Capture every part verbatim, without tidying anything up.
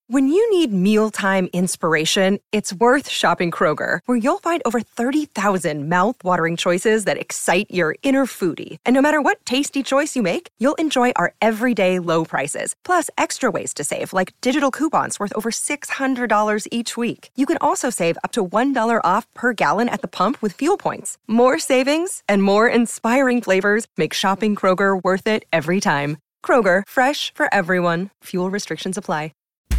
When you need mealtime inspiration, it's worth shopping Kroger, where you'll find over thirty thousand mouth-watering choices that excite your inner foodie. And no matter what tasty choice you make, you'll enjoy our everyday low prices, plus extra ways to save, like digital coupons worth over six hundred dollars each week. You can also save up to one dollar off per gallon at the pump with fuel points. More savings and more inspiring flavors make shopping Kroger worth it every time. Kroger, fresh for everyone. Fuel restrictions apply.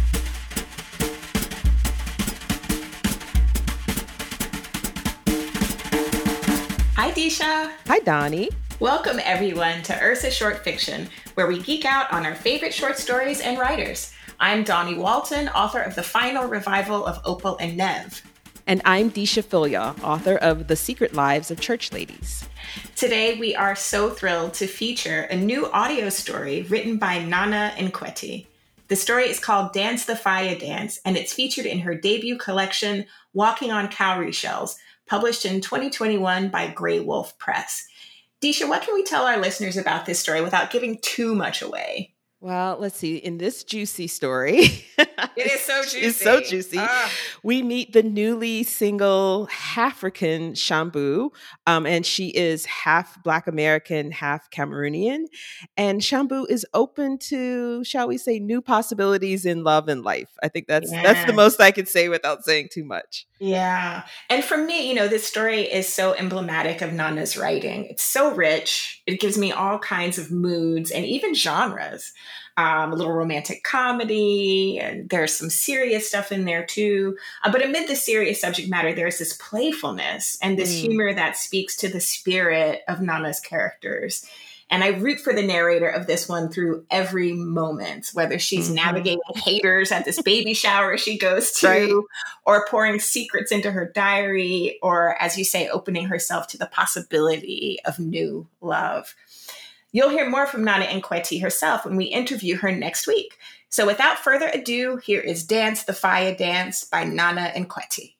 Hi, Disha. Hi, Donnie. Welcome, everyone, to Ursa Short Fiction, where we geek out on our favorite short stories and writers. I'm Donnie Walton, author of the final revival of Opal and Nev. And I'm Disha Philyaw, author of The Secret Lives of Church Ladies. Today, we are so thrilled to feature a new audio story written by Nana Nkweti. The story is called Dance the Fire Dance, and it's featured in her debut collection, Walking on Cowrie Shells, published in twenty twenty-one by Grey Wolf Press. Disha, what can we tell our listeners about this story without giving too much away? Well, let's see. In this juicy story, it is so juicy. It's so juicy. Ah. We meet the newly single African Shambu, um, and she is half Black American, half Cameroonian. And Shambu is open to, shall we say, new possibilities in love and life. I think that's yeah. that's the most I could say without saying too much. Yeah. And for me, you know, this story is so emblematic of Nana's writing. It's so rich. It gives me all kinds of moods and even genres. Um, a little romantic comedy, and there's some serious stuff in there too. Uh, but amid the serious subject matter, there's this playfulness and this mm. humor that speaks to the spirit of Nana's characters. And I root for the narrator of this one through every moment, whether she's mm-hmm. navigating haters at this baby shower she goes to, right. or pouring secrets into her diary, or, as you say, opening herself to the possibility of new love. You'll hear more from Nana Nkweti herself when we interview her next week. So without further ado, here is Dance the Fire Dance by Nana Nkweti.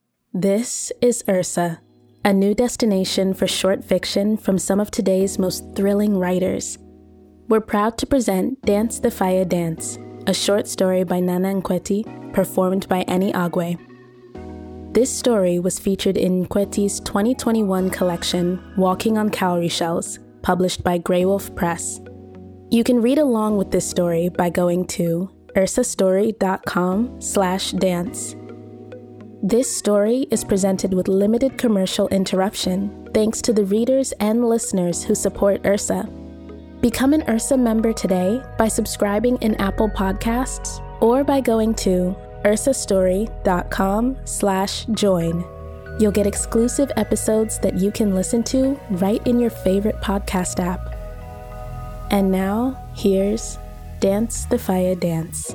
This is Ursa, a new destination for short fiction from some of today's most thrilling writers. We're proud to present Dance the Fire Dance, a short story by Nana Nkweti, performed by Annie Agwe. This story was featured in Nkweti's twenty twenty-one collection, Walking on Cowrie Shells, published by Grey Wolf Press. You can read along with this story by going to ursastory.com slash dance. This story is presented with limited commercial interruption thanks to the readers and listeners who support Ursa. Become an Ursa member today by subscribing in Apple Podcasts or by going to ursastory.com slash join. You'll get exclusive episodes that you can listen to right in your favorite podcast app. And now, here's Dance the Fire Dance.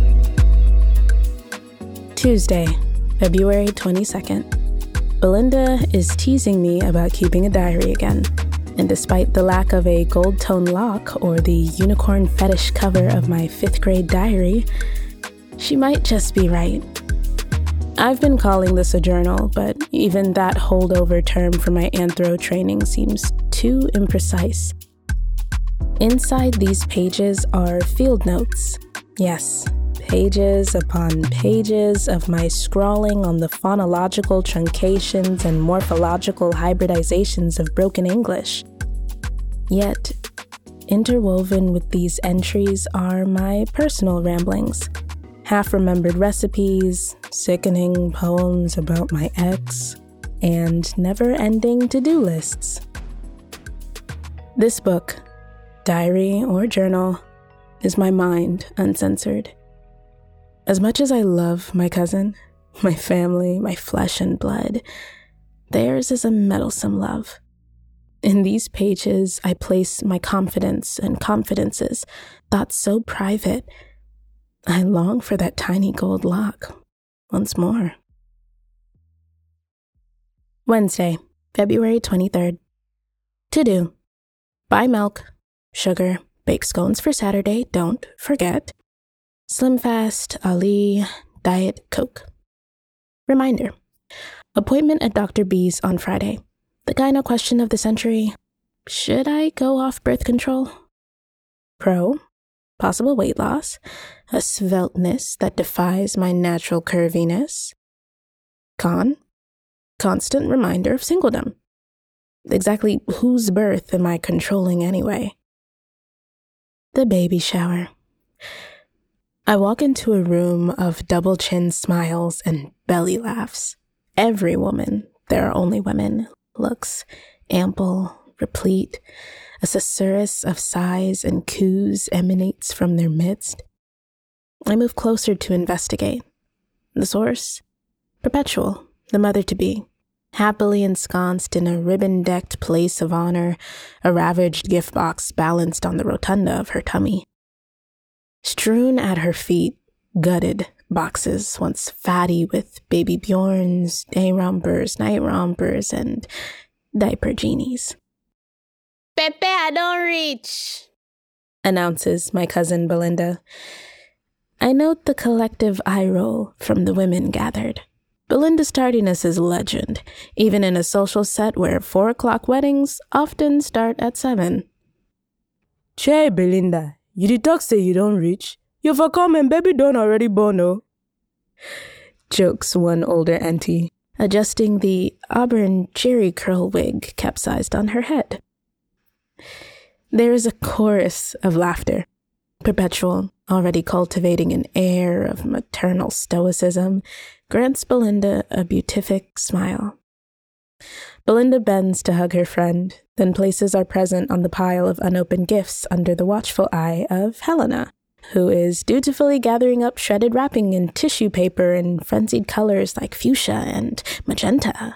Tuesday, February twenty-second. Belinda is teasing me about keeping a diary again. And despite the lack of a gold tone lock or the unicorn fetish cover of my fifth grade diary, she might just be right. I've been calling this a journal, but even that holdover term for my anthro training seems too imprecise. Inside these pages are field notes. Yes, pages upon pages of my scrawling on the phonological truncations and morphological hybridizations of broken English. Yet, interwoven with these entries are my personal ramblings. Half-remembered recipes, sickening poems about my ex, and never-ending to-do lists. This book, diary or journal, is my mind uncensored. As much as I love my cousin, my family, my flesh and blood, theirs is a meddlesome love. In these pages, I place my confidence and confidences, thoughts so private, I long for that tiny gold lock once more. Wednesday, February twenty-third. To do. Buy milk, sugar, bake scones for Saturday, don't forget. Slim Fast, Ali, Diet Coke. Reminder. Appointment at Doctor B's on Friday. The gyno question of the century. Should I go off birth control? Pro. possible weight loss, a svelteness that defies my natural curviness. Con, constant reminder of singledom. Exactly whose birth am I controlling anyway? The baby shower. I walk into a room of double chin smiles and belly laughs. Every woman, there are only women, looks ample, replete. A susurrus of sighs and coos emanates from their midst. I move closer to investigate. The source? Perpetual, the mother-to-be, happily ensconced in a ribbon-decked place of honor, a ravaged gift box balanced on the rotunda of her tummy. Strewn at her feet, gutted boxes once fatty with baby Bjorns, day rompers, night rompers, and diaper genies. Pepe, I don't reach, announces my cousin Belinda. I note the collective eye roll from the women gathered. Belinda's tardiness is legend, even in a social set where four o'clock weddings often start at seven. Che, Belinda, you did talk say you don't reach. You for come and baby don't already born, oh. Jokes one older auntie, adjusting the auburn jerry curl wig capsized on her head. There is a chorus of laughter. Perpetual, already cultivating an air of maternal stoicism, grants Belinda a beatific smile. Belinda bends to hug her friend, then places our present on the pile of unopened gifts under the watchful eye of Helena, who is dutifully gathering up shredded wrapping and tissue paper in frenzied colors like fuchsia and magenta.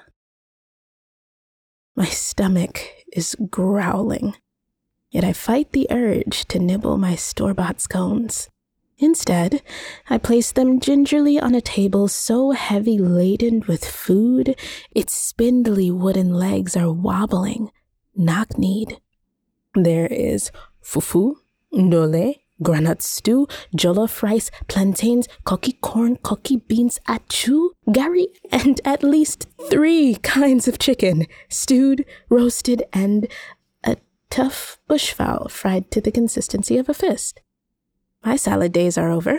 My stomach is growling, yet I fight the urge to nibble my store-bought scones. Instead, I place them gingerly on a table so heavy laden with food, its spindly wooden legs are wobbling, knock-kneed. There is fufu, ndole, granite stew, jollof rice, plantains, cocky corn, cocky beans, achu, gari, and at least three kinds of chicken, stewed, roasted, and a tough bushfowl fried to the consistency of a fist. My salad days are over.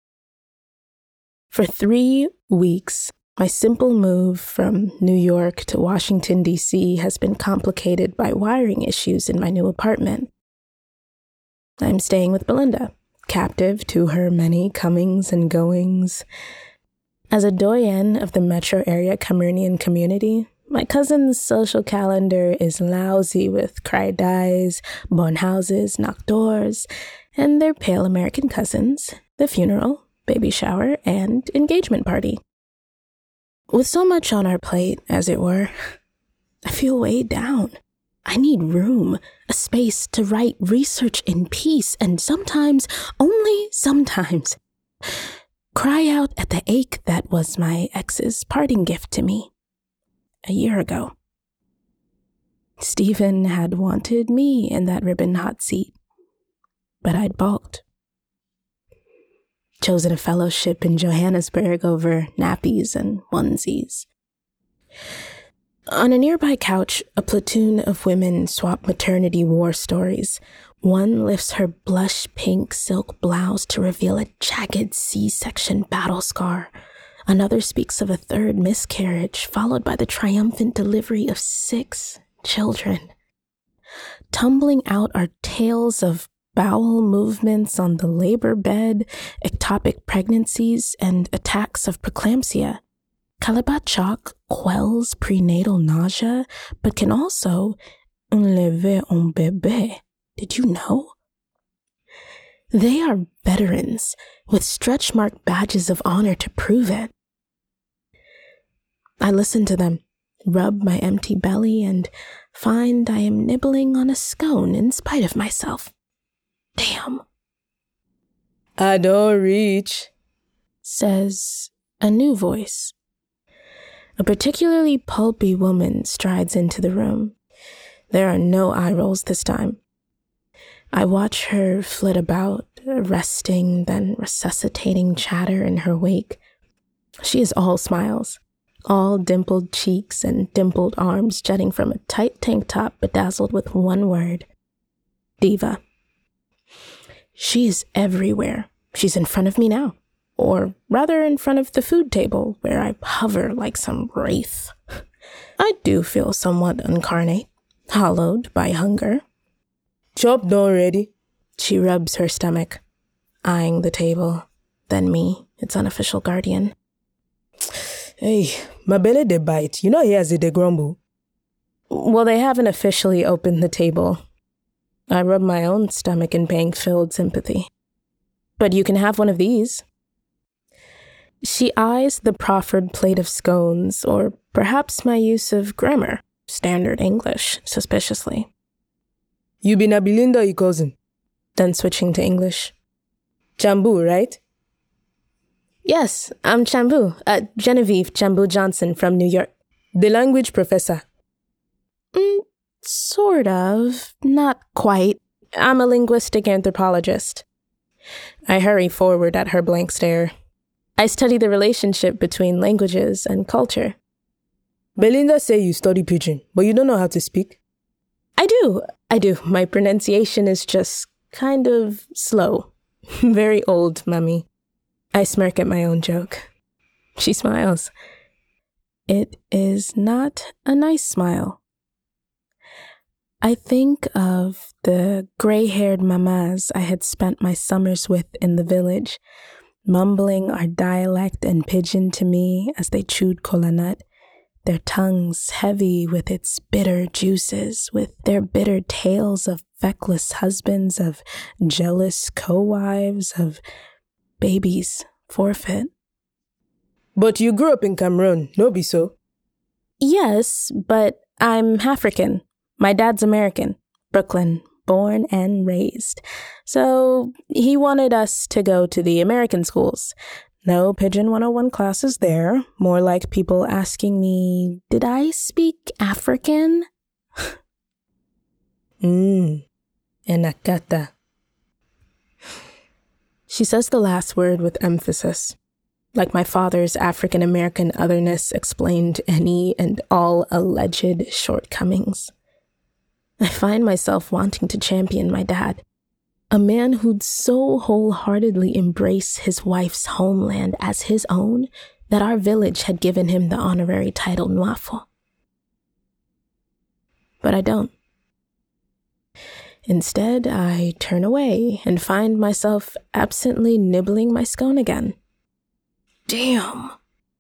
For three weeks, my simple move from New York to Washington, D C has been complicated by wiring issues in my new apartment. I'm staying with Belinda, captive to her many comings and goings. As a doyen of the metro area Cameroonian community, my cousin's social calendar is lousy with cry-dies, born houses, knock doors, and their pale American cousins, the funeral, baby shower, and engagement party. With so much on our plate, as it were, I feel weighed down. I need room, a space to write research in peace, and sometimes, only sometimes, cry out at the ache that was my ex's parting gift to me a year ago. Stephen had wanted me in that ribbon hot seat, but I'd balked. Chosen a fellowship in Johannesburg over nappies and onesies. On a nearby couch, a platoon of women swap maternity war stories. One lifts her blush pink silk blouse to reveal a jagged C-section battle scar. Another speaks of a third miscarriage, followed by the triumphant delivery of six children. Tumbling out are tales of bowel movements on the labor bed, ectopic pregnancies, and attacks of preeclampsia. Calabat chalk quells prenatal nausea, but can also enlever un bébé. Did you know? They are veterans with stretch-marked badges of honor to prove it. I listen to them, rub my empty belly, and find I am nibbling on a scone in spite of myself. Damn. I don't reach, says a new voice. A particularly pulpy woman strides into the room. There are no eye rolls this time. I watch her flit about, arresting, then resuscitating chatter in her wake. She is all smiles, all dimpled cheeks and dimpled arms jutting from a tight tank top bedazzled with one word: diva. She's everywhere. She's in front of me now. Or rather in front of the food table, where I hover like some wraith. I do feel somewhat incarnate, hollowed by hunger. Chop done ready. She rubs her stomach, eyeing the table, then me, its unofficial guardian. Hey, my belly they bite. You know he has it, they grumble. Well, they haven't officially opened the table. I rub my own stomach in pang-filled sympathy. But you can have one of these. She eyes the proffered plate of scones, or perhaps my use of grammar, standard English, suspiciously. You be na Belinda, your cousin. Then switching to English. Chambu, right? Yes, I'm Chambu, uh, Genevieve Chambu Johnson from New York. The language professor. Mm, sort of. Not quite. I'm a linguistic anthropologist. I hurry forward at her blank stare. I study the relationship between languages and culture. Belinda say you study pidgin, but you don't know how to speak. I do. I do. My pronunciation is just kind of slow. Very old, mummy. I smirk at my own joke. She smiles. It is not a nice smile. I think of the gray-haired mamas I had spent my summers with in the village, mumbling our dialect and pidgin to me as they chewed kola nut, their tongues heavy with its bitter juices, with their bitter tales of feckless husbands, of jealous co-wives, of babies forfeit. But you grew up in Cameroon, no be so? Yes, but I'm African. My dad's American, Brooklyn, born and raised. So he wanted us to go to the American schools. No Pidgin one oh one classes there. More like people asking me, did I speak African? Mmm, enakata. She says the last word with emphasis, like my father's African-American otherness explained any and all alleged shortcomings. I find myself wanting to champion my dad, a man who'd so wholeheartedly embrace his wife's homeland as his own that our village had given him the honorary title Nwafo. But I don't. Instead, I turn away and find myself absently nibbling my scone again. Damn.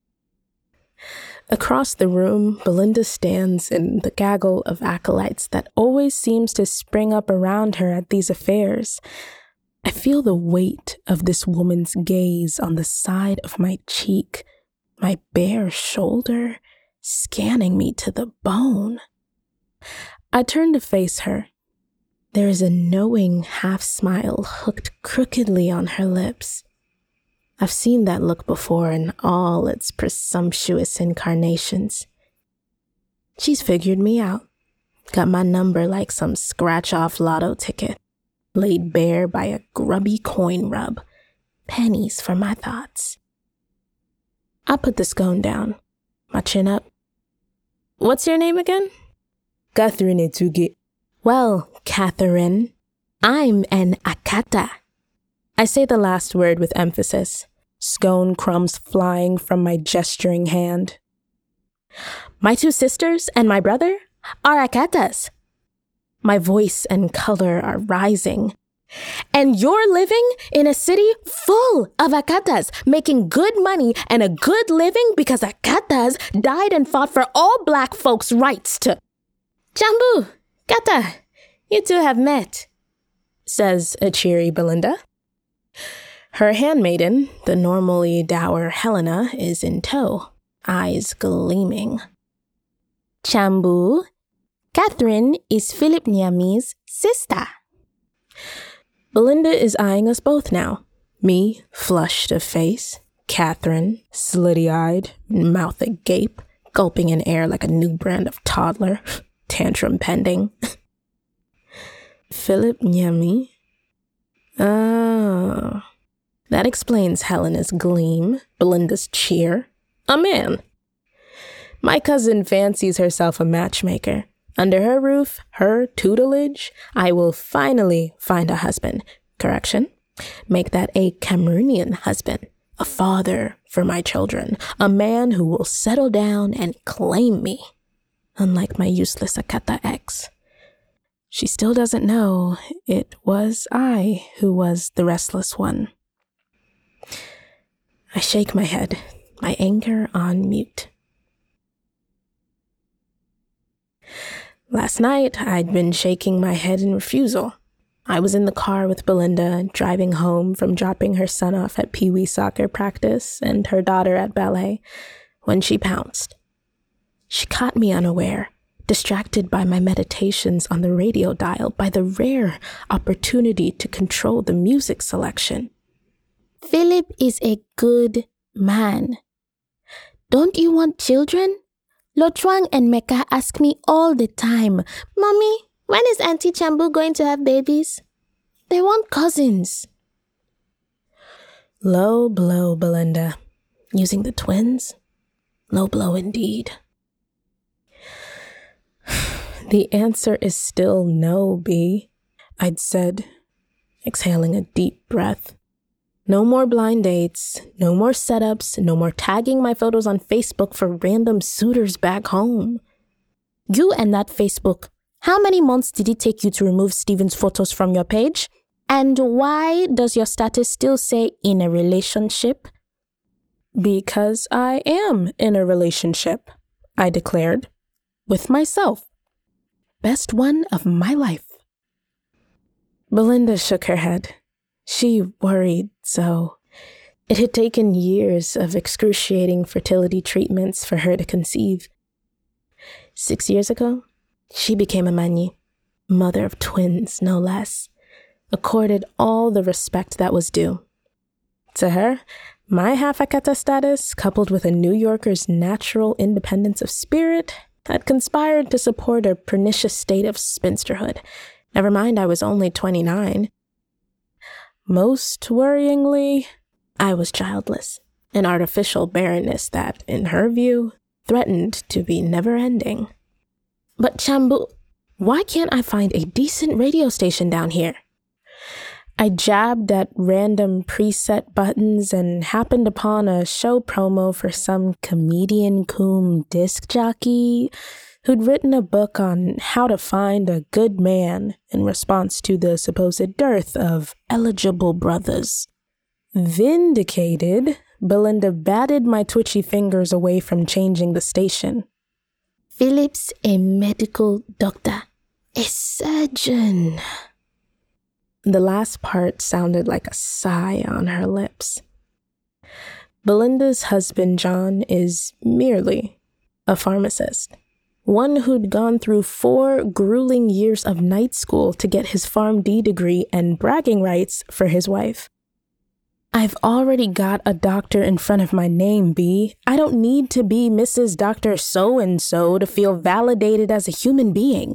Across the room, Belinda stands in the gaggle of acolytes that always seems to spring up around her at these affairs. I feel the weight of this woman's gaze on the side of my cheek, my bare shoulder, scanning me to the bone. I turn to face her. There is a knowing half-smile hooked crookedly on her lips. I've seen that look before in all its presumptuous incarnations. She's figured me out, got my number like some scratch-off lotto ticket, laid bare by a grubby coin rub, pennies for my thoughts. I put the scone down, my chin up. What's your name again? Catherine Etuge. Well, Catherine, I'm an Akata. I say the last word with emphasis, scone crumbs flying from my gesturing hand. My two sisters and my brother are Akatas. My voice and color are rising. And you're living in a city full of Akatas, making good money and a good living because Akatas died and fought for all black folks' rights to... Chambu, Kata, you two have met, says a cheery Belinda. Her handmaiden, the normally dour Helena, is in tow, eyes gleaming. Chambu, Catherine is Philip Nyami's sister. Belinda is eyeing us both now. Me, flushed of face. Catherine, slitty-eyed, mouth agape, gulping in air like a new brand of toddler. Tantrum pending. Philip Nyami? Oh. That explains Helena's gleam, Belinda's cheer. A man. My cousin fancies herself a matchmaker. Under her roof, her tutelage, I will finally find a husband. Correction. Make that a Cameroonian husband, a father for my children, a man who will settle down and claim me, unlike my useless Akata ex. She still doesn't know it was I who was the restless one. I shake my head, my anger on mute. Last night, I'd been shaking my head in refusal. I was in the car with Belinda, driving home from dropping her son off at Pee-wee soccer practice and her daughter at ballet, when she pounced. She caught me unaware, distracted by my meditations on the radio dial, by the rare opportunity to control the music selection. Philip is a good man. Don't you want children? Lotruang and Mecca ask me all the time, Mommy, when is Auntie Chambu going to have babies? They want cousins. Low blow, Belinda. Using the twins? Low blow indeed. The answer is still no, B, I'd said, exhaling a deep breath. No more blind dates, no more setups, no more tagging my photos on Facebook for random suitors back home. You and that Facebook, how many months did it take you to remove Steven's photos from your page? And why does your status still say in a relationship? Because I am in a relationship, I declared, with myself. Best one of my life. Belinda shook her head. She worried so. It had taken years of excruciating fertility treatments for her to conceive. Six years ago, she became a Mani, mother of twins, no less, accorded all the respect that was due. To her, my half-Akata status, coupled with a New Yorker's natural independence of spirit, had conspired to support a pernicious state of spinsterhood. Never mind, I was only twenty-nine. Most worryingly, I was childless, an artificial barrenness that, in her view, threatened to be never-ending. But Chambu, why can't I find a decent radio station down here? I jabbed at random preset buttons and happened upon a show promo for some comedian cum disc jockey who'd written a book on how to find a good man in response to the supposed dearth of eligible brothers. Vindicated, Belinda batted my twitchy fingers away from changing the station. Philip's a medical doctor, a surgeon. The last part sounded like a sigh on her lips. Belinda's husband, John, is merely a pharmacist. One who'd gone through four grueling years of night school to get his PharmD degree and bragging rights for his wife. I've already got a doctor in front of my name, B. I don't need to be Missus Doctor So-and-so to feel validated as a human being.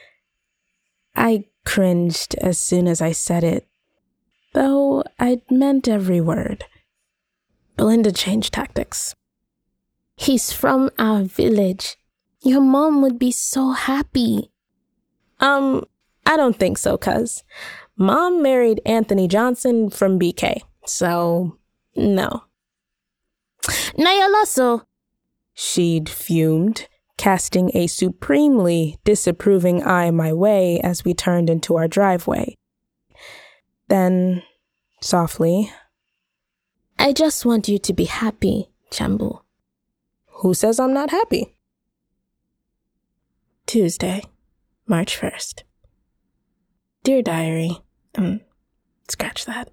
I cringed as soon as I said it, though I'd meant every word. Belinda changed tactics. He's from our village. Your mom would be so happy. Um, I don't think so, cuz. Mom married Anthony Johnson from B K, so no. Nayalaso, she'd fumed, casting a supremely disapproving eye my way as we turned into our driveway. Then, softly, I just want you to be happy, Chambu. Who says I'm not happy? Tuesday, March first. Dear Diary, um, scratch that.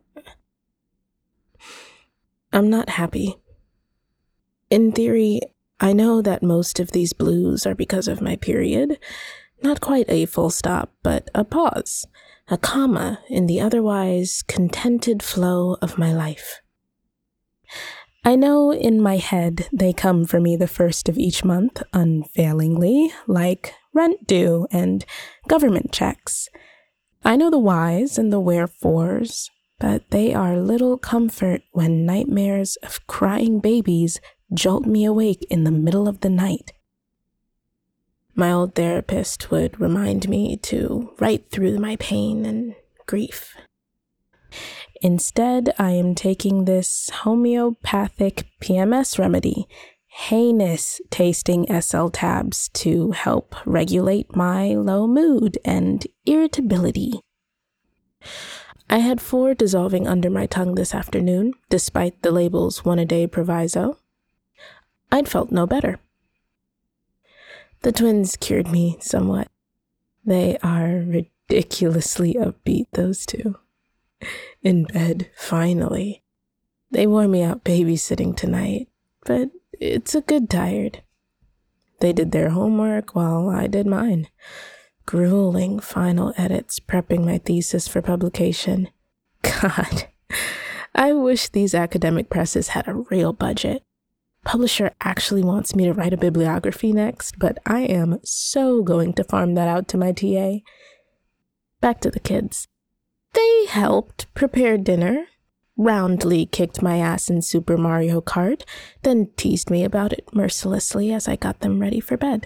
I'm not happy. In theory, I know that most of these blues are because of my period. Not quite a full stop, but a pause, a comma in the otherwise contented flow of my life. I know in my head they come for me the first of each month unfailingly, like rent due and government checks. I know the whys and the wherefores, but they are little comfort when nightmares of crying babies jolt me awake in the middle of the night. My old therapist would remind me to write through my pain and grief. Instead, I am taking this homeopathic P M S remedy, heinous tasting S L tabs, to help regulate my low mood and irritability. I had four dissolving under my tongue this afternoon, despite the label's one-a-day proviso. I'd felt no better. The twins cured me somewhat. They are ridiculously upbeat, those two. In bed, finally. They wore me out babysitting tonight, but it's a good tired. They did their homework while I did mine. Grueling final edits prepping my thesis for publication. God, I wish these academic presses had a real budget. Publisher actually wants me to write a bibliography next, but I am so going to farm that out to my T A. Back to the kids. They helped prepare dinner, roundly kicked my ass in Super Mario Kart, then teased me about it mercilessly as I got them ready for bed.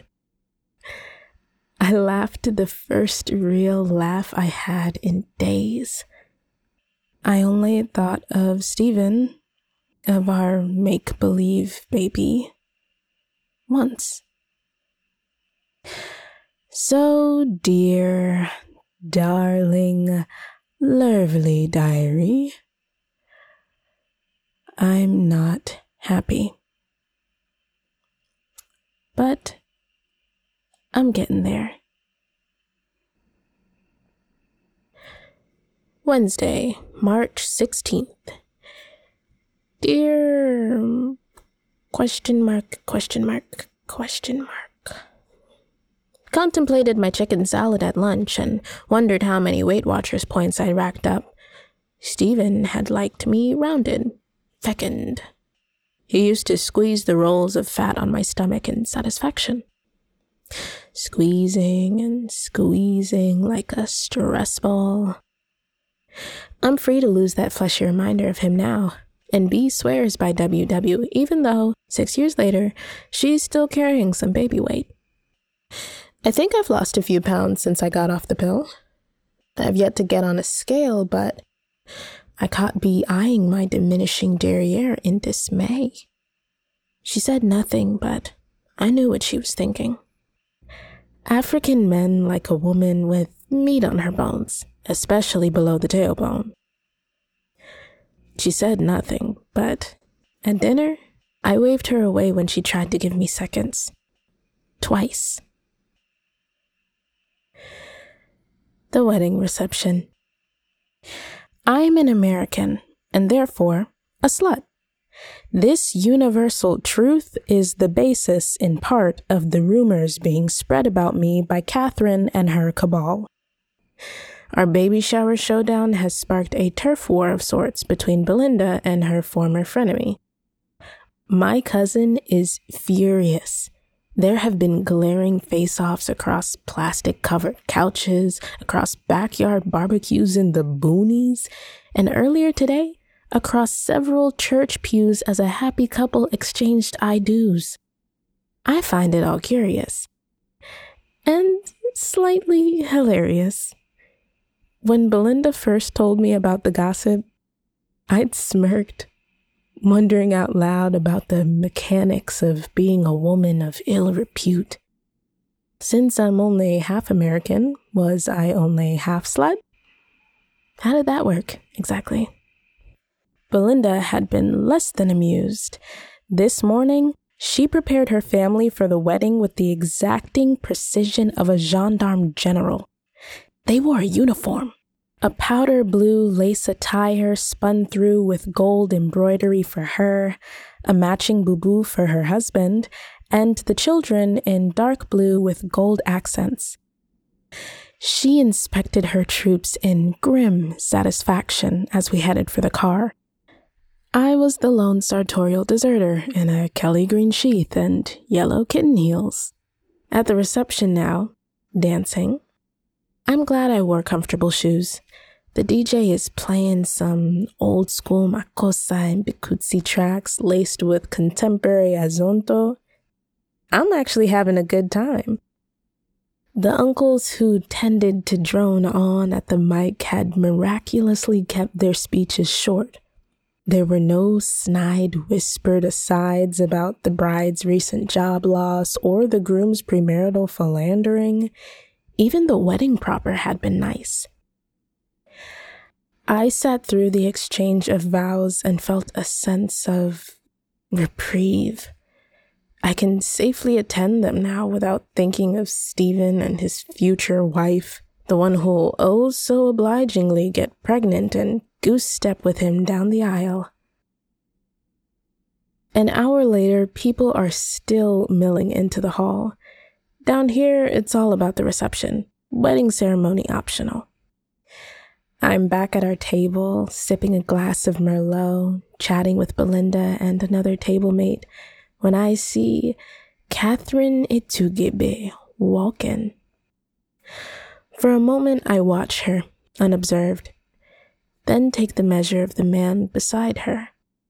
I laughed the first real laugh I had in days. I only thought of Stephen, of our make-believe baby, once. So, dear, darling, lovely diary, I'm not happy. But I'm getting there. Wednesday, March sixteenth. Dear question mark, question mark, question mark. Contemplated my chicken salad at lunch and wondered how many Weight Watchers points I racked up. Stephen had liked me rounded, fecund. He used to squeeze the rolls of fat on my stomach in satisfaction. Squeezing and squeezing like a stress ball. I'm free to lose that fleshy reminder of him now, and B swears by W W, even though, six years later, she's still carrying some baby weight. I think I've lost a few pounds since I got off the pill. I've yet to get on a scale, but I caught B eyeing my diminishing derriere in dismay. She said nothing, but I knew what she was thinking. African men like a woman with meat on her bones, especially below the tailbone. She said nothing, but at dinner, I waved her away when she tried to give me seconds. Twice. The wedding reception. I'm an American, and therefore a slut. This universal truth is the basis, in part, of the rumors being spread about me by Catherine and her cabal. Our baby shower showdown has sparked a turf war of sorts between Belinda and her former frenemy. My cousin is furious. There have been glaring face-offs across plastic-covered couches, across backyard barbecues in the boonies, and earlier today, across several church pews as a happy couple exchanged I-do's. I find it all curious. And slightly hilarious. When Belinda first told me about the gossip, I'd smirked, wondering out loud about the mechanics of being a woman of ill repute. Since I'm only half American, was I only half slut? How did that work, exactly? Belinda had been less than amused. This morning, she prepared her family for the wedding with the exacting precision of a gendarme general. They wore a uniform, a powder blue lace attire spun through with gold embroidery for her, a matching boubou for her husband, and the children in dark blue with gold accents. She inspected her troops in grim satisfaction as we headed for the car. I was the lone sartorial deserter in a Kelly green sheath and yellow kitten heels. At the reception now, dancing. I'm glad I wore comfortable shoes. The D J is playing some old school Makossa and Bikutsi tracks laced with contemporary azonto. I'm actually having a good time. The uncles who tended to drone on at the mic had miraculously kept their speeches short. There were no snide, whispered asides about the bride's recent job loss or the groom's premarital philandering. Even the wedding proper had been nice. I sat through the exchange of vows and felt a sense of reprieve. I can safely attend them now without thinking of Stephen and his future wife, the one who'll oh so obligingly get pregnant and goose-step with him down the aisle. An hour later, people are still milling into the hall. Down here, it's all about the reception, wedding ceremony optional. I'm back at our table, sipping a glass of Merlot, chatting with Belinda and another table mate, when I see Catherine Etugebe walk in. For a moment, I watch her, unobserved, then take the measure of the man beside her.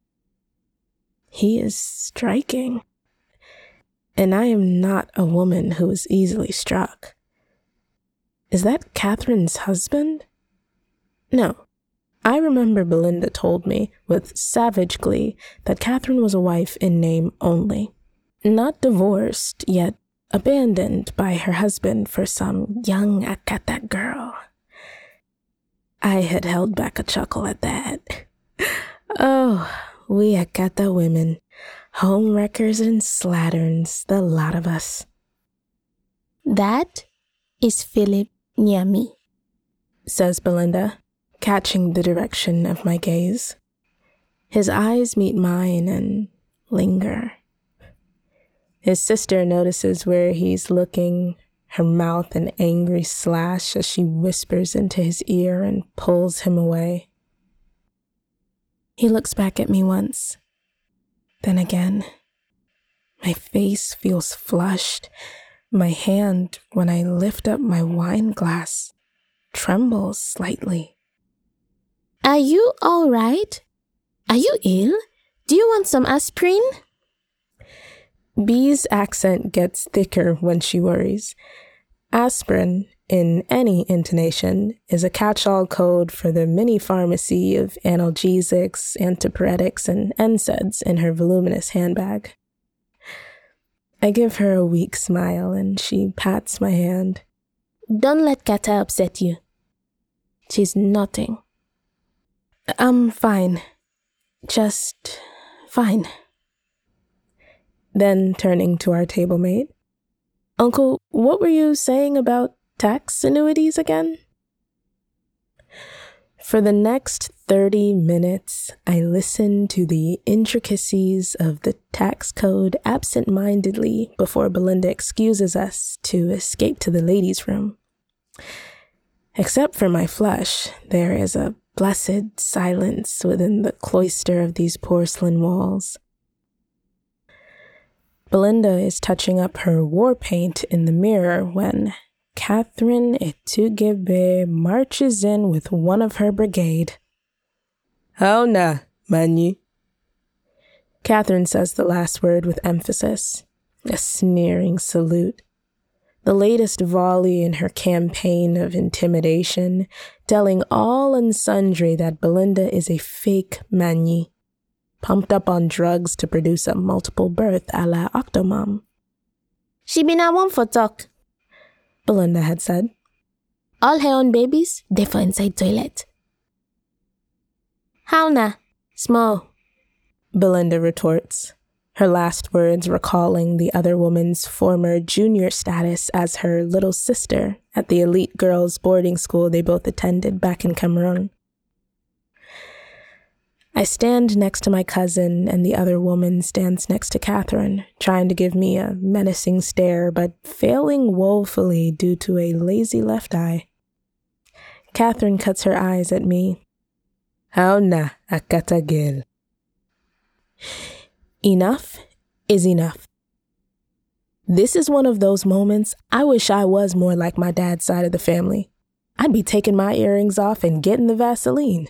He is striking, and I am not a woman who is easily struck. Is that Catherine's husband? No. I remember Belinda told me, with savage glee, that Catherine was a wife in name only. Not divorced, yet abandoned by her husband for some young Akata girl. I had held back a chuckle at that. Oh, we Akata women, homewreckers and slatterns, the lot of us. That is Philip Nyami, says Belinda, catching the direction of my gaze. His eyes meet mine and linger. His sister notices where he's looking, her mouth an angry slash as she whispers into his ear and pulls him away. He looks back at me once, then again. My face feels flushed. My hand, when I lift up my wine glass, trembles slightly. Are you all right? Are you ill? Do you want some aspirin? Bee's accent gets thicker when she worries. Aspirin, in any intonation, is a catch-all code for the mini pharmacy of analgesics, antipyretics, and N SAIDs in her voluminous handbag. I give her a weak smile and she pats my hand. Don't let Kata upset you. She's nodding. I'm fine. Just fine. Then turning to our table mate. Uncle, what were you saying about tax annuities again? For the next thirty minutes, I listened to the intricacies of the tax code absent-mindedly before Belinda excuses us to escape to the ladies' room. Except for my flush, there is a blessed silence within the cloister of these porcelain walls. Belinda is touching up her war paint in the mirror when Catherine Etugebe marches in with one of her brigade. How na, Mani? Catherine says the last word with emphasis, a sneering salute. The latest volley in her campaign of intimidation, telling all and sundry that Belinda is a fake Mani, pumped up on drugs to produce a multiple birth a la Octomom. She been a one for talk, Belinda had said. All her own babies, they for inside toilet. How na? Small, Belinda retorts, her last words recalling the other woman's former junior status as her little sister at the elite girls' boarding school they both attended back in Cameroon. I stand next to my cousin, and the other woman stands next to Catherine, trying to give me a menacing stare, but failing woefully due to a lazy left eye. Catherine cuts her eyes at me. How na, Akata girl. Enough is enough. This is one of those moments I wish I was more like my dad's side of the family. I'd be taking my earrings off and getting the Vaseline.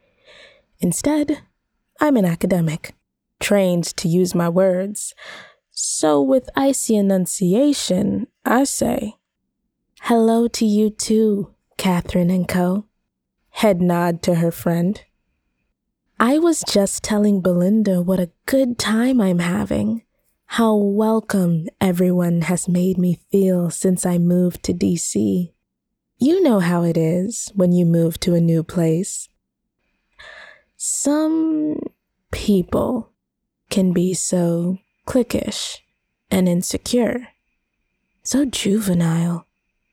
Instead, I'm an academic, trained to use my words, So with icy enunciation, I say, hello to you too, Catherine and co. Head nod to her friend. I was just telling Belinda what a good time I'm having, how welcome everyone has made me feel since I moved to D C. You know how it is when you move to a new place. Some people can be so cliquish and insecure, so juvenile.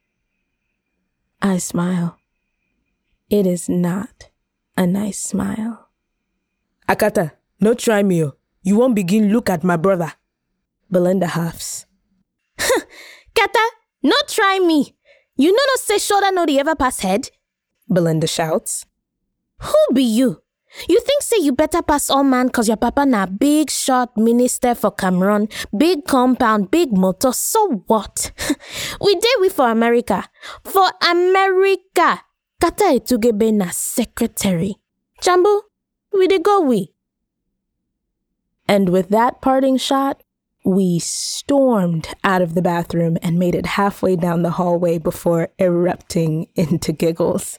I smile. It is not a nice smile. Akata, no try me. Oh. You won't begin look at my brother. Belinda huffs. Kata, no try me. You know no say shoulder no the ever pass head? Belinda shouts. Who be you? You think say you better pass all man cause your papa na big short minister for Cameroon, big compound, big motor, so what? We did we for America. For America. Kata etugebe na secretary. Jambu, we did go we. And with that parting shot, we stormed out of the bathroom and made it halfway down the hallway before erupting into giggles.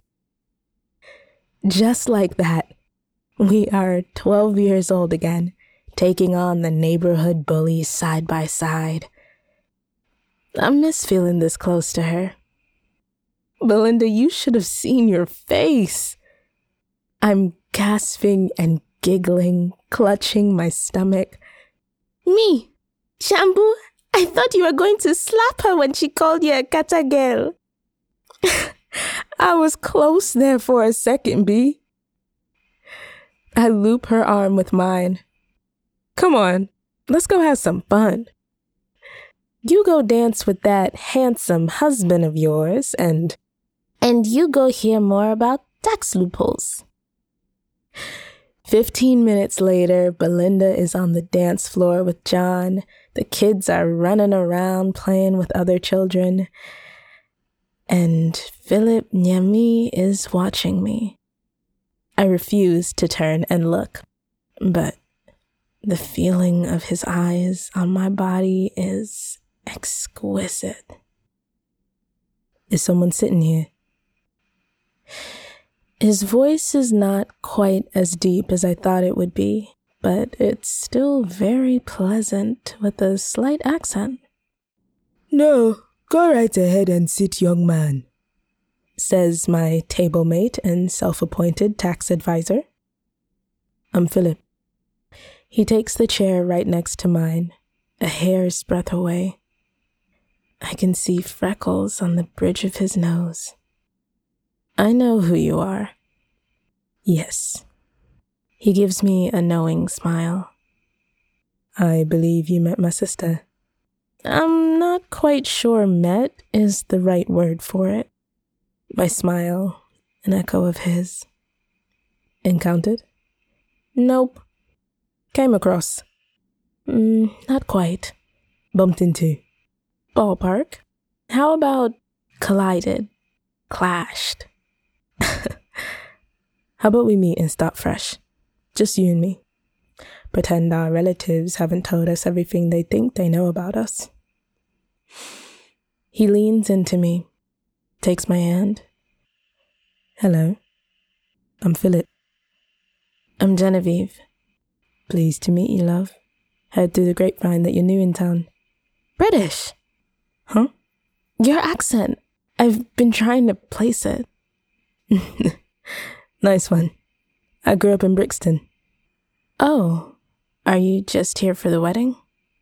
Just like that, we are twelve years old again, taking on the neighborhood bullies side by side. I miss feeling this close to her. Belinda, you should have seen your face. I'm gasping and giggling, clutching my stomach. Me? Shambu, I thought you were going to slap her when she called you a kata girl. I was close there for a second, B. I loop her arm with mine. Come on, let's go have some fun. You go dance with that handsome husband of yours and... And you go hear more about tax loopholes. Fifteen minutes later, Belinda is on the dance floor with John. The kids are running around playing with other children. And Philip Nyami is watching me. I refuse to turn and look, but the feeling of his eyes on my body is exquisite. Is someone sitting here? His voice is not quite as deep as I thought it would be, but it's still very pleasant with a slight accent. No, go right ahead and sit, young man, says my table mate and self-appointed tax advisor. I'm Philip. He takes the chair right next to mine, a hair's breadth away. I can see freckles on the bridge of his nose. I know who you are. Yes. He gives me a knowing smile. I believe you met my sister. I'm not quite sure met is the right word for it. My smile, an echo of his. Encountered? Nope. Came across. Mm, not quite. Bumped into. Ballpark. How about collided? Clashed? How about we meet and start fresh? Just you and me. Pretend our relatives haven't told us everything they think they know about us. He leans into me, takes my hand. Hello. I'm Philip. I'm Genevieve. Pleased to meet you, love. Heard through the grapevine that you're new in town. British. Huh? Your accent. I've been trying to place it. Nice one. I grew up in Brixton. Oh, are you just here for the wedding?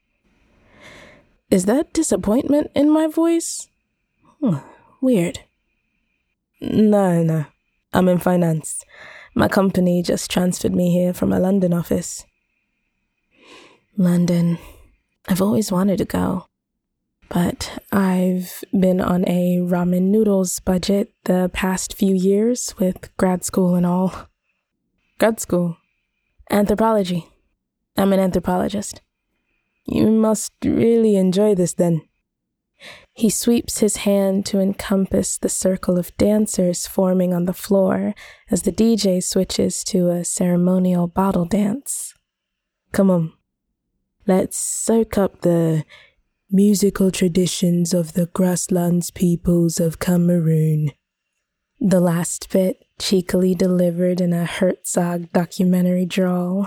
Is that disappointment in my voice? Hmm, weird. No, no. I'm in finance. My company just transferred me here from a London office. London. I've always wanted to go. But I've been on a ramen noodles budget the past few years with grad school and all. Grad school? Anthropology. I'm an anthropologist. You must really enjoy this then. He sweeps his hand to encompass the circle of dancers forming on the floor as the D J switches to a ceremonial bottle dance. Come on. Let's soak up the musical traditions of the grasslands peoples of Cameroon. The last bit cheekily delivered in a Herzog documentary drawl.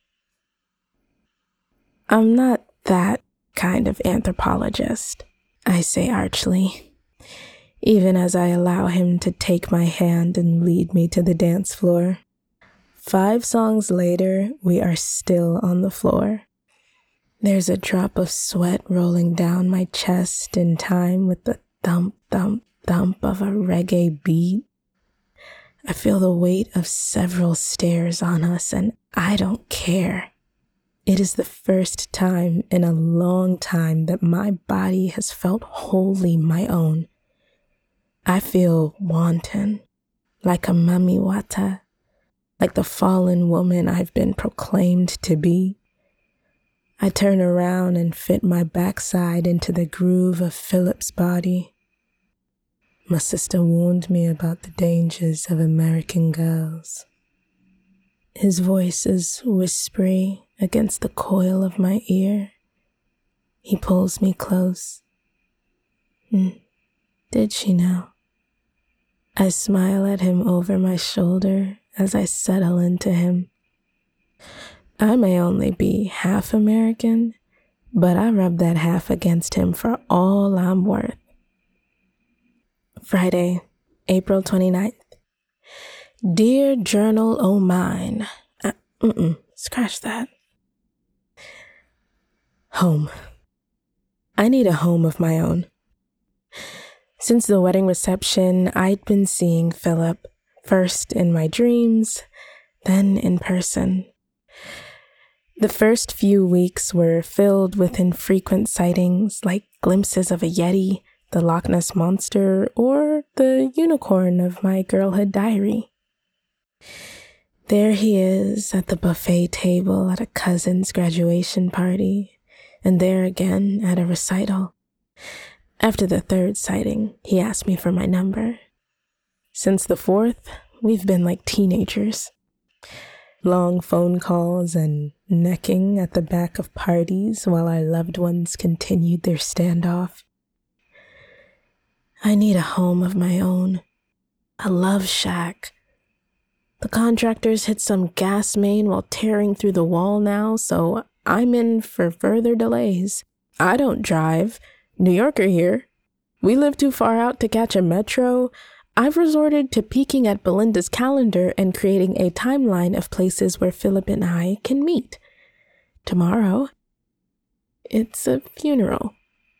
I'm not that kind of anthropologist, I say archly, even as I allow him to take my hand and lead me to the dance floor. Five songs later, we are still on the floor. There's a drop of sweat rolling down my chest in time with the thump, thump, thump of a reggae beat. I feel the weight of several stares on us, and I don't care. It is the first time in a long time that my body has felt wholly my own. I feel wanton, like a mami wata, like the fallen woman I've been proclaimed to be. I turn around and fit my backside into the groove of Philip's body. My sister warned me about the dangers of American girls. His voice is whispery against the coil of my ear. He pulls me close. Mm, did she know? I smile at him over my shoulder as I settle into him. I may only be half American, but I rub that half against him for all I'm worth. Friday, April twenty-ninth. Dear Journal O' Mine. Uh, mm-mm, scratch that. Home. I need a home of my own. Since the wedding reception, I'd been seeing Philip, first in my dreams, then in person. The first few weeks were filled with infrequent sightings like glimpses of a Yeti, the Loch Ness Monster, or the unicorn of my girlhood diary. There he is at the buffet table at a cousin's graduation party, and there again at a recital. After the third sighting, he asked me for my number. Since the fourth, we've been like teenagers. Long phone calls and necking at the back of parties while our loved ones continued their standoff. I need a home of my own, a love shack. The contractors hit some gas main while tearing through the wall now, so I'm in for further delays. I don't drive. New Yorker here. We live too far out to catch a metro. I've resorted to peeking at Belinda's calendar and creating a timeline of places where Philip and I can meet. Tomorrow, it's a funeral.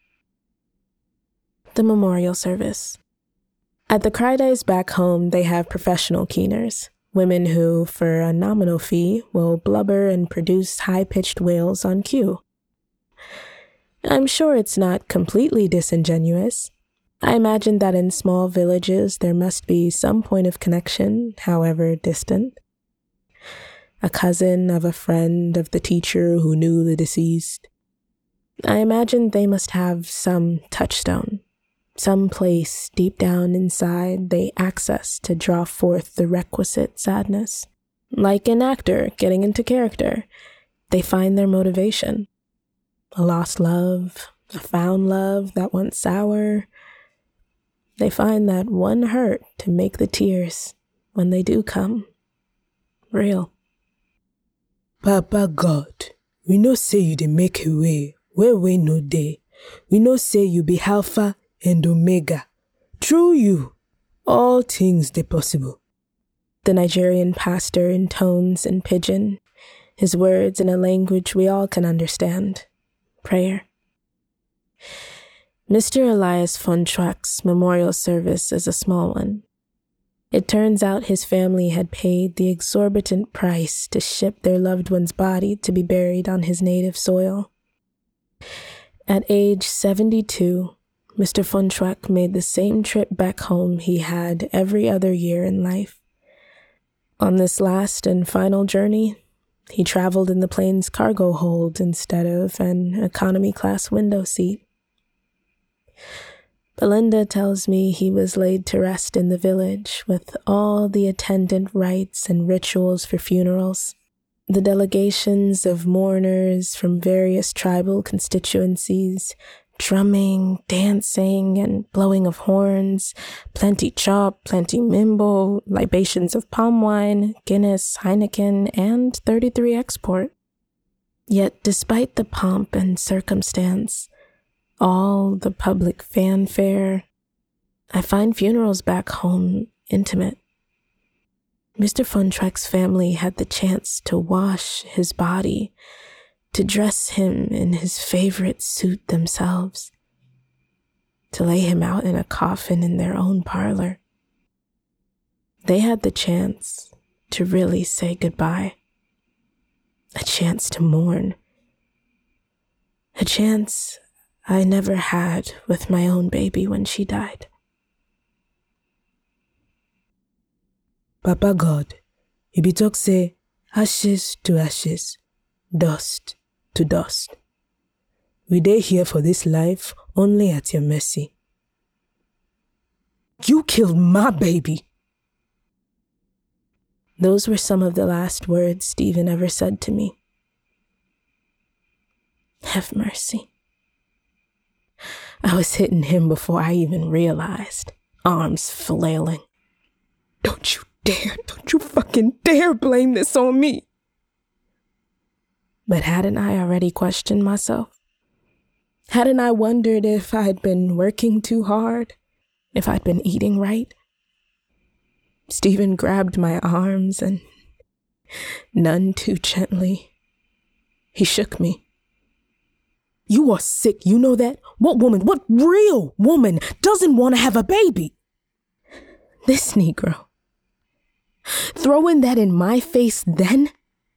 The memorial service. At the Crydies back home, they have professional keeners, women who, for a nominal fee, will blubber and produce high-pitched wails on cue. I'm sure it's not completely disingenuous. I imagine that in small villages there must be some point of connection, however distant. A cousin of a friend of the teacher who knew the deceased. I imagine they must have some touchstone, some place deep down inside they access to draw forth the requisite sadness. Like an actor getting into character, they find their motivation. A lost love, a found love that went sour. They find that one hurt to make the tears, when they do come, real. Papa God, we no say you dey make a way, where way no dey. We no say you be Alpha and Omega. Through you, all things dey possible. The Nigerian pastor intones in pidgin, his words in a language we all can understand. Prayer. Mister Elias von Schwack's memorial service is a small one. It turns out his family had paid the exorbitant price to ship their loved one's body to be buried on his native soil. At age seventy-two, Mister von Schwack made the same trip back home he had every other year in life. On this last and final journey, he traveled in the plane's cargo hold instead of an economy-class window seat. Belinda tells me he was laid to rest in the village with all the attendant rites and rituals for funerals. The delegations of mourners from various tribal constituencies, drumming, dancing, and blowing of horns, plenty chop, plenty mimbo, libations of palm wine, Guinness, Heineken, and thirty-three export. Yet despite the pomp and circumstance, all the public fanfare, I find funerals back home intimate. Mister Von Trapp's family had the chance to wash his body, to dress him in his favorite suit themselves, to lay him out in a coffin in their own parlor. They had the chance to really say goodbye, a chance to mourn, a chance I never had with my own baby when she died. Papa God, he be talk say, ashes to ashes, dust to dust. We dey here for this life only at your mercy. You killed my baby. Those were some of the last words Stephen ever said to me. Have mercy. I was hitting him before I even realized, arms flailing. Don't you dare, don't you fucking dare blame this on me. But hadn't I already questioned myself? Hadn't I wondered if I'd been working too hard? If I'd been eating right? Stephen grabbed my arms and, none too gently, he shook me. You are sick, you know that? What woman, what real woman doesn't want to have a baby? This Negro. Throwing that in my face then?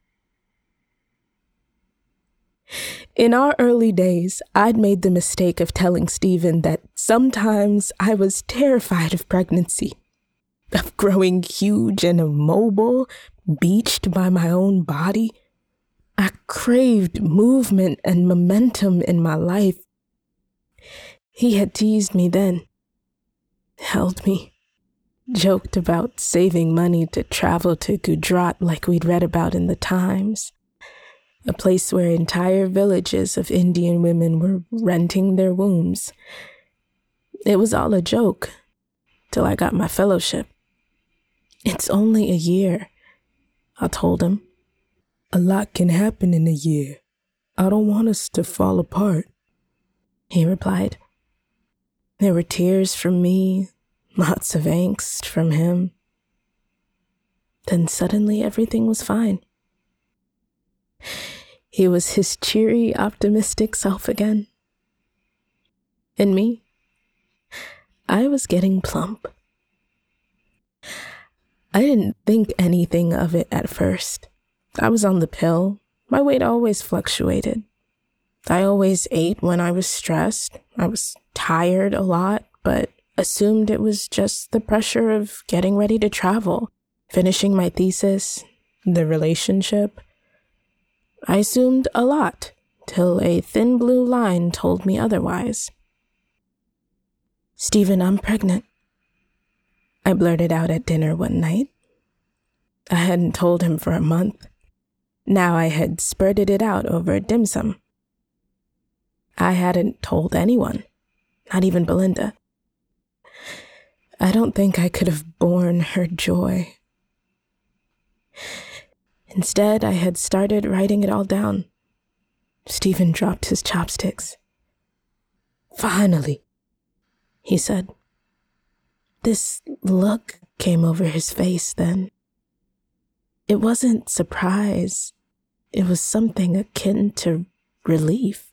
In our early days, I'd made the mistake of telling Stephen that sometimes I was terrified of pregnancy, of growing huge and immobile, beached by my own body. I craved movement and momentum in my life. He had teased me then, held me, joked about saving money to travel to Gujarat like we'd read about in the Times, a place where entire villages of Indian women were renting their wombs. It was all a joke, till I got my fellowship. It's only a year, I told him. A lot can happen in a year. I don't want us to fall apart, he replied. There were tears from me, lots of angst from him. Then suddenly everything was fine. He was his cheery, optimistic self again. And me, I was getting plump. I didn't think anything of it at first. I was on the pill. My weight always fluctuated. I always ate when I was stressed. I was tired a lot, but assumed it was just the pressure of getting ready to travel, finishing my thesis, the relationship. I assumed a lot, till a thin blue line told me otherwise. Stephen, I'm pregnant. I blurted out at dinner one night. I hadn't told him for a month. Now I had spurted it out over dim sum. I hadn't told anyone, not even Belinda. I don't think I could have borne her joy. Instead, I had started writing it all down. Stephen dropped his chopsticks. Finally, he said. This look came over his face then. It wasn't surprise. It was something akin to relief.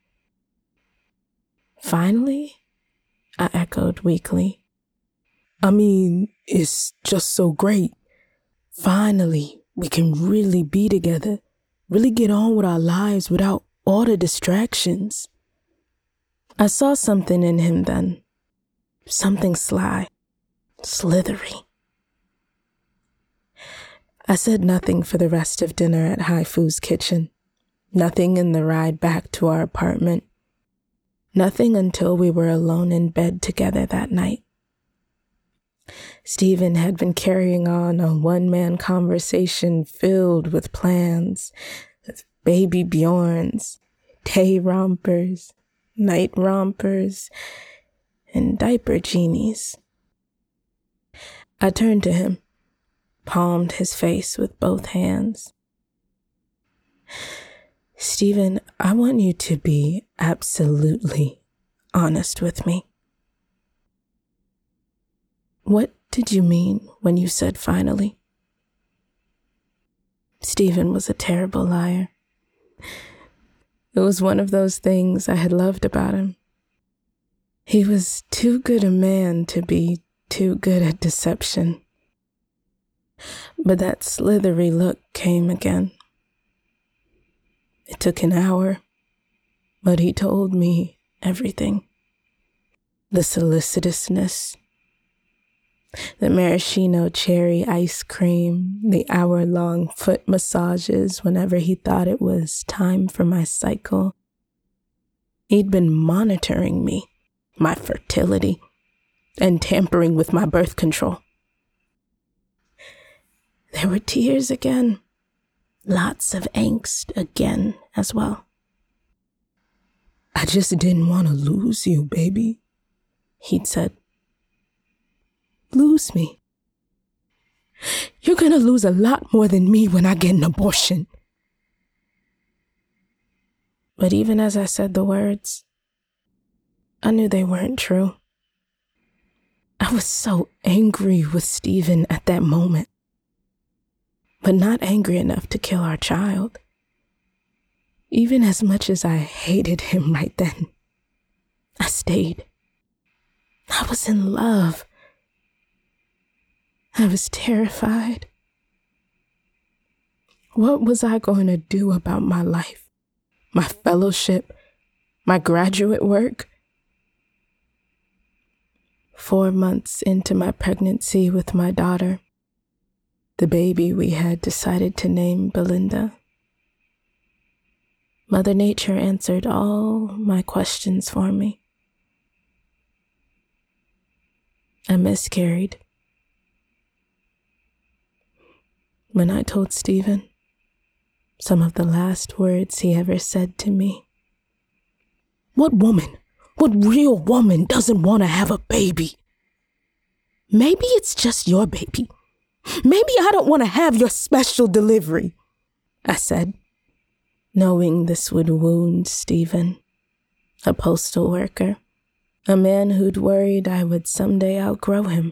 Finally? I echoed weakly. I mean, it's just so great. Finally, we can really be together, really get on with our lives without all the distractions. I saw something in him then. Something sly, slithery. I said nothing for the rest of dinner at Haifu's kitchen. Nothing in the ride back to our apartment. Nothing until we were alone in bed together that night. Stephen had been carrying on a one-man conversation filled with plans, with baby Bjorns, day rompers, night rompers, and diaper genies. I turned to him, palmed his face with both hands. Stephen, I want you to be absolutely honest with me. What did you mean when you said finally? Stephen was a terrible liar. It was one of those things I had loved about him. He was too good a man to be too good at deception. But that slithery look came again. It took an hour, but he told me everything. The solicitousness, the maraschino cherry ice cream, the hour-long foot massages whenever he thought it was time for my cycle. He'd been monitoring me, my fertility, and tampering with my birth control. There were tears again, lots of angst again as well. I just didn't want to lose you, baby, he'd said. Lose me? You're gonna lose a lot more than me when I get an abortion. But even as I said the words, I knew they weren't true. I was so angry with Stephen at that moment, but not angry enough to kill our child. Even as much as I hated him right then, I stayed. I was in love. I was terrified. What was I going to do about my life, my fellowship, my graduate work? Four months into my pregnancy with my daughter, the baby we had decided to name Belinda, Mother Nature answered all my questions for me. I miscarried. When I told Stephen, some of the last words he ever said to me. What woman, what real woman doesn't want to have a baby? Maybe it's just your baby. Maybe I don't want to have your special delivery, I said, knowing this would wound Stephen, a postal worker, a man who'd worried I would someday outgrow him.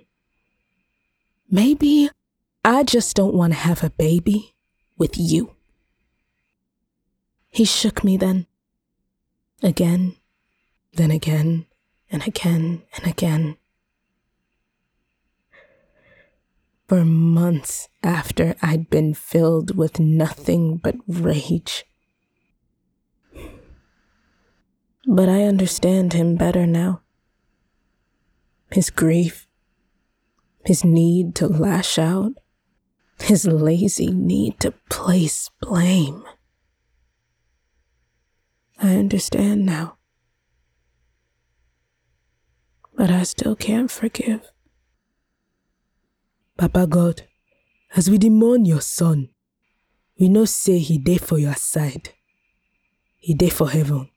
Maybe I just don't want to have a baby with you. He shook me then, again, then again, and again, and again. For months after I'd been filled with nothing but rage. But I understand him better now. His grief, his need to lash out, his lazy need to place blame. I understand now. But I still can't forgive. Papa God, as we demand your son, we no say he dey for your side. He dey for heaven.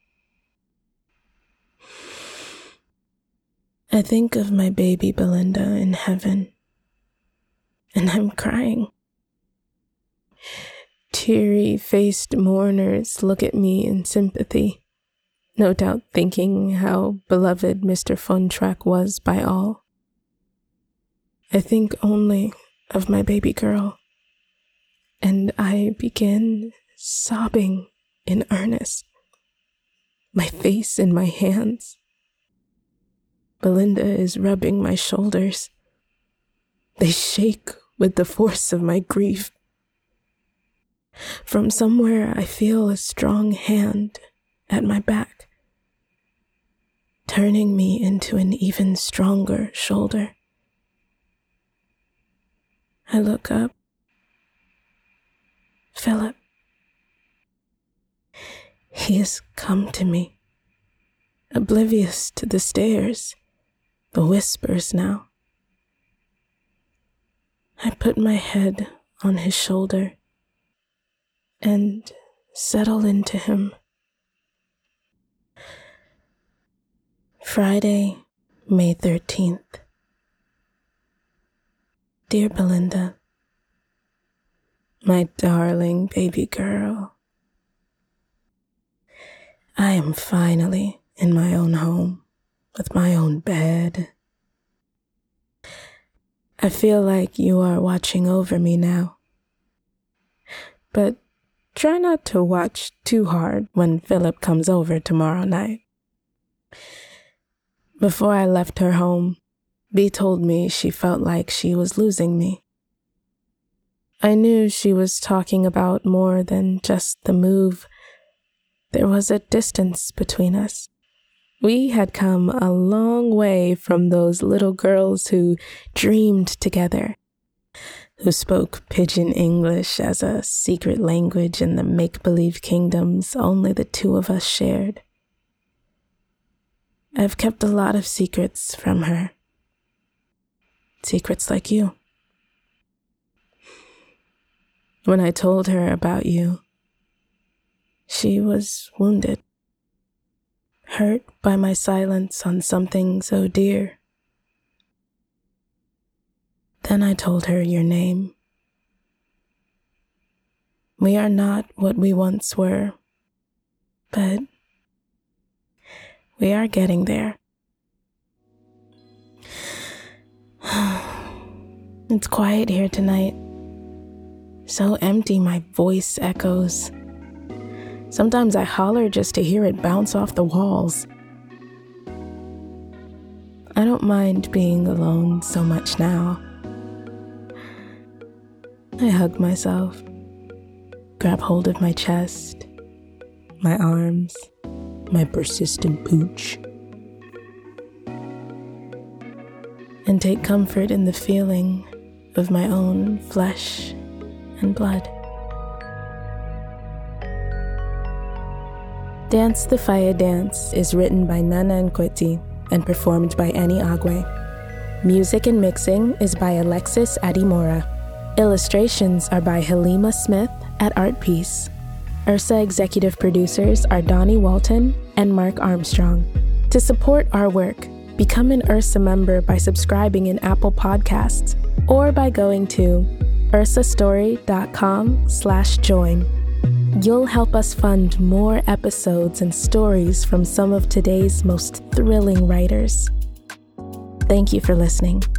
I think of my baby Belinda in heaven, and I'm crying. Teary-faced mourners look at me in sympathy, no doubt thinking how beloved Mister Funtrack was by all. I think only of my baby girl, and I begin sobbing in earnest, my face in my hands. Belinda is rubbing my shoulders. They shake with the force of my grief. From somewhere I feel a strong hand at my back, turning me into an even stronger shoulder. I look up. Philip. He has come to me, oblivious to the stares, the whispers now. I put my head on his shoulder and settle into him. Friday, May thirteenth. Dear Belinda, my darling baby girl, I am finally in my own home with my own bed. I feel like you are watching over me now. But try not to watch too hard when Philip comes over tomorrow night. Before I left her home, Bea told me she felt like she was losing me. I knew she was talking about more than just the move. There was a distance between us. We had come a long way from those little girls who dreamed together, who spoke pidgin English as a secret language in the make-believe kingdoms only the two of us shared. I've kept a lot of secrets from her. Secrets like you. When I told her about you, she was wounded. Hurt by my silence on something so dear. Then I told her your name. We are not what we once were, but we are getting there. It's quiet here tonight. So empty my voice echoes. Sometimes I holler just to hear it bounce off the walls. I don't mind being alone so much now. I hug myself, grab hold of my chest, my arms, my persistent pooch, and take comfort in the feeling of my own flesh and blood. Dance the Fire Dance is written by Nana Nkweti and performed by Annie Agwe. Music and mixing is by Alexis Adimora. Illustrations are by Halima Smith at Art Piece. Ursa executive producers are Donnie Walton and Mark Armstrong. To support our work, become an Ursa member by subscribing in Apple Podcasts or by going to ursastory.com slash join. You'll help us fund more episodes and stories from some of today's most thrilling writers. Thank you for listening.